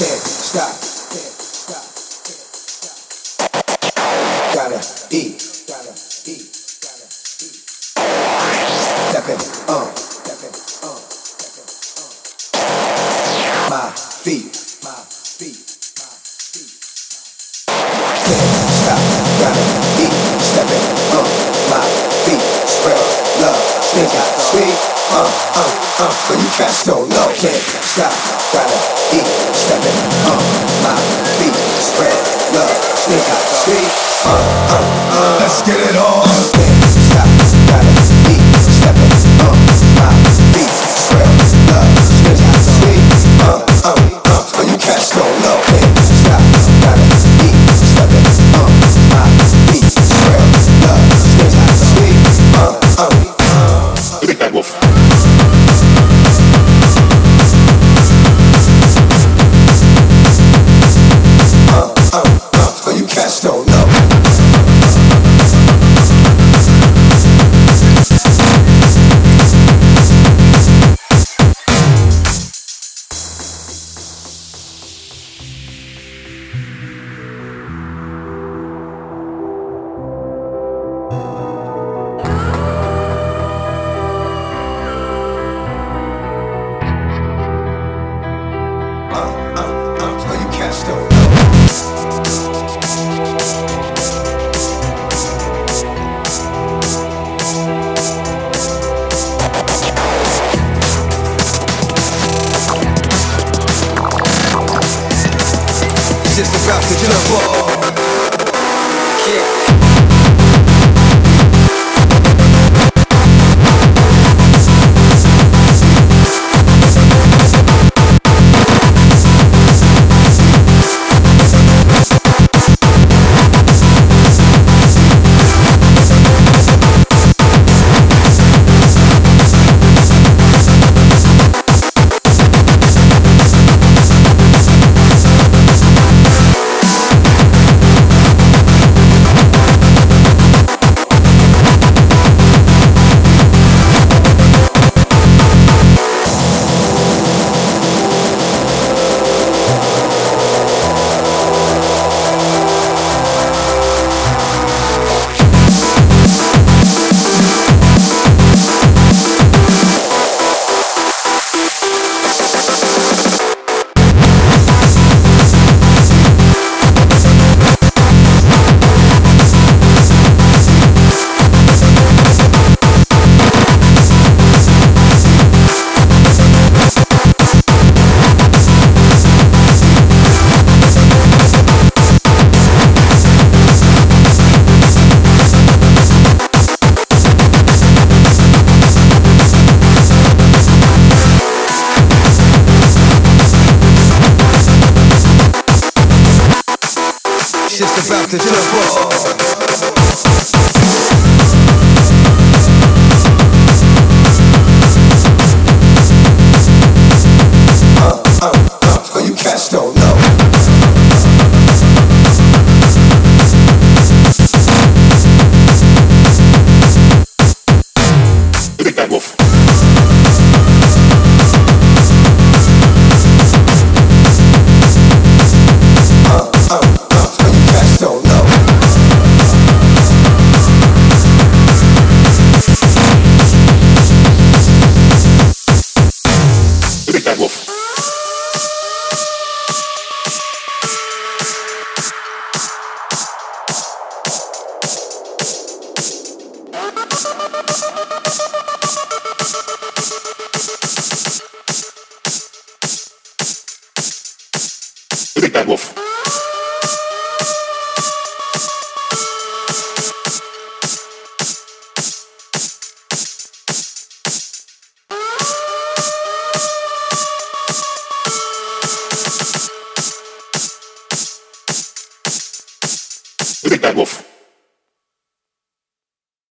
can't stop. Gotta eat. Stepping on my feet. Can't stop. Gotta eat. Stepping on my feet. Spread love. Think I sweet. But you cats don't know. Can't stop. Gotta eat. Stepping on my feet. Spread love. Think I sweet. Let's get it on. Can't stop. Gotta eat. Stepping on my feet. Spread love. Think I sweet. But you cats don't know. Can't stop. Gotta eat. Stepping on my feet. Spread love. Think I sweet. Big Bad Wolf. But you cats don't know. But you cats don't know. Just about to jump off. Yeah. Just about to jump off.